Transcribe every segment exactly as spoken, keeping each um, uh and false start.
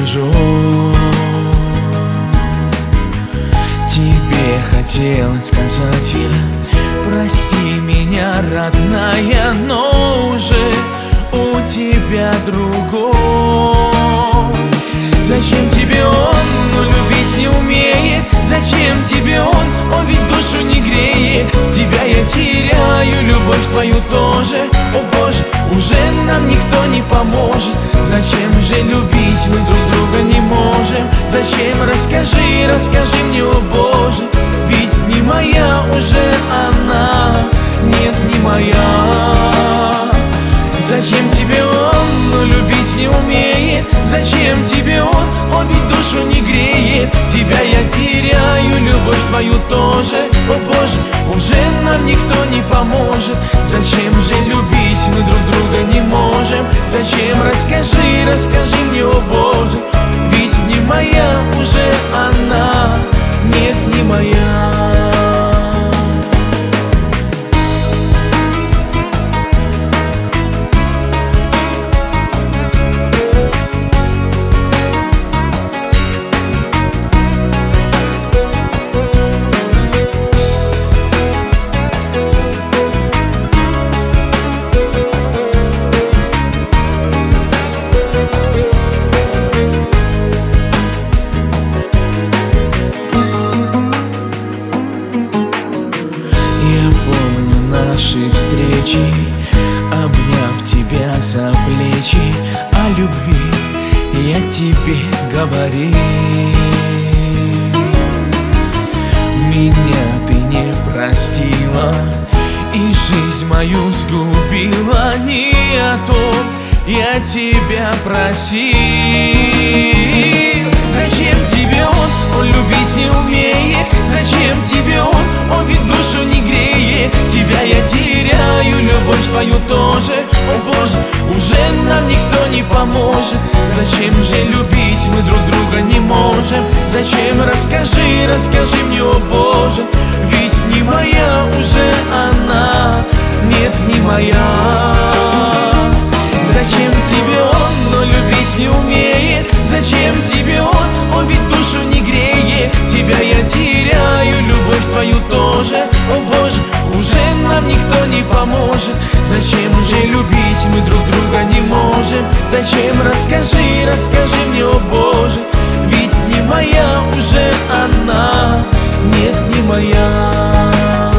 скажу. Тебе хотел сказать я: прости меня, родная, но уже у тебя другой. Зачем тебе он, но любить не умеет? Зачем тебе он, он ведь душу не греет? Тебя я теряю, любовь твою тоже. О Боже, уже нам никто не поможет. Зачем же любить, мы друг друга не можем? Зачем, расскажи, расскажи мне, о Боже. Ведь не моя уже она, нет, не моя. Зачем тебе он, но любить не умеет? Зачем тебе он, он ведь душу не греет? Тебя я теряю, любовь твою тоже. О Боже, уже нам никто не поможет. Зачем же любить, мы друг друга не можем? Зачем, расскажи, расскажи мне, о Боже. Ведь не моя уже она, нет, не моя. Наши встречи, обняв тебя за плечи, о любви я тебе говорил. Меня ты не простила и жизнь мою сгубила. Не о том я тебя просил. Зачем тебе он, он любить не умеет? Зачем тебе он, он ведь душу не греет? Тебя я теряю, любовь твою тоже. О Боже, уже нам никто не поможет. Зачем же любить, мы друг друга не можем? Зачем, расскажи, расскажи мне, о Боже. Ведь не моя уже она, нет, не моя. Зачем тебе он, но любить не умеет? Зачем тебе он, он ведь душу не греет? Тебя я теряю, любовь твою тоже. О Боже, уже нам никто не поможет. Зачем же любить, мы друг друга не можем? Зачем, расскажи, расскажи мне, о Боже. Ведь не моя уже она, нет, не моя.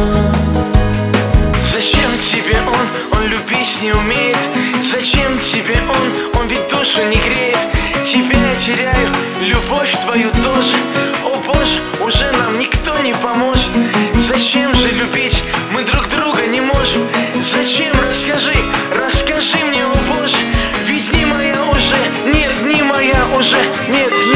Зачем тебе он, он любить не умеет? Зачем тебе он, он ведь душу не греет? Тебя я теряю, любовь твою тоже. О Боже, уже нам никто не поможет. Зачем же любить, мы друг друга не можем? Зачем, расскажи, расскажи мне, о Боже. Ведь не моя уже, нет, не моя уже, нет.